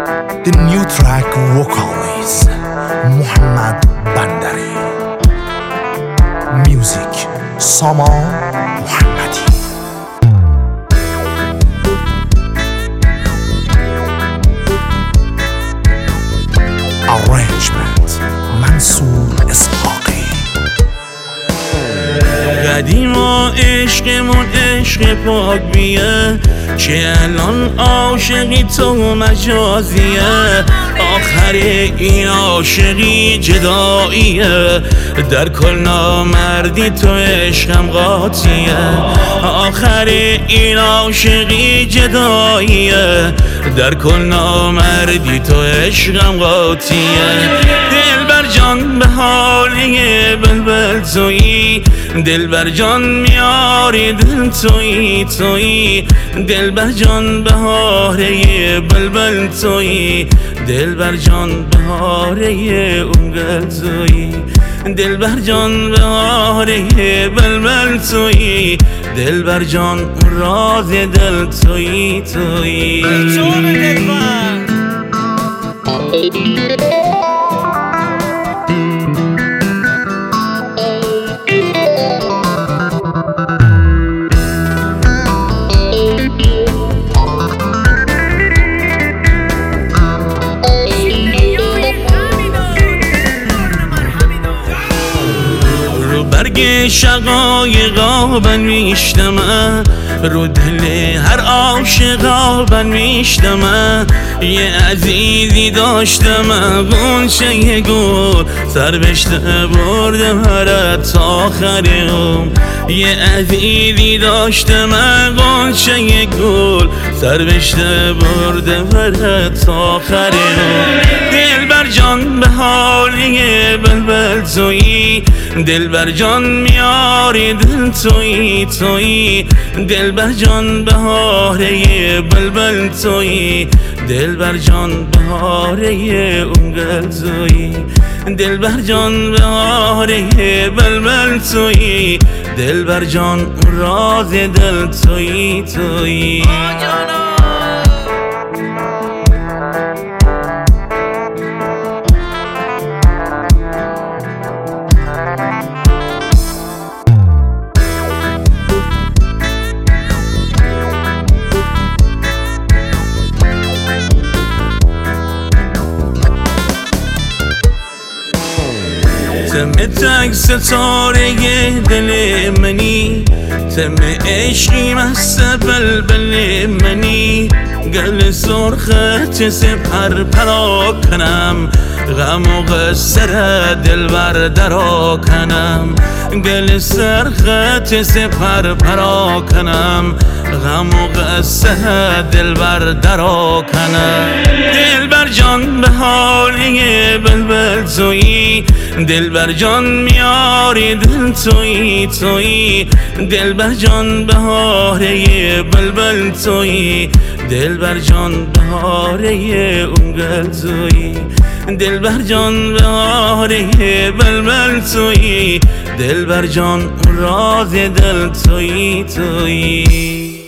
The new track vocalist Muhammad Bandari. Music Saman Muhammadi. Arrangement Mansour Ishaqi. قدیما عشقمون عشق پاک بیه، چه الان عاشقی تو مجازیه. آخر این عاشقی جداییه، در کل نامردی تو عشقم قاطیه. آخر این عاشقی جداییه، در کل نامردی تو عشقم قاطیه. دلبر جان به حاله بلبل تویی، دلبر جان میاری دل تویی تویی. دلبر جان بهاره بلبل تویی، دلبر جان بهاره اون گل تویی. دلبر جان بهاره بلبل تویی، دلبر جان راز دل تویی تویی. برگ شقایقا من میشتمه، رو دل هر عاشقا من میشتمه. یه عزیزی داشتم غنچه گل، سر بشته بردم هرت آخرم. یه عزیزی داشتم غنچه گل، سر بشته بردم هرت آخرم. دلبر جان به حاله بلبل تویی، دلبر جان میاری دل تویی تویی. دلبر جان بهاره بلبل تویی، دلبر جان بهاره اون گل تویی. دلبر جان بهاره بلبل تویی، دلبر جان راز دل تویی تویی. تم تک ستاره دل منی، تم عشقی مست بلبل منی. گل سرخت سپر پرا کنم، غم و قصر دلبر درا کنم. گل سرخت سپر پرا کنم، غم و قصه دلبر درا کنم. دلبر جان به حاله بلبل تویی، دلبر جان میاری دل تویی تویی. دلبر جان بهاره بلبل تویی، دلبر جان بهاره اون گل تویی. دلبر جان بهاره بلبل تویی، دلبر جان راز دل تویی تویی.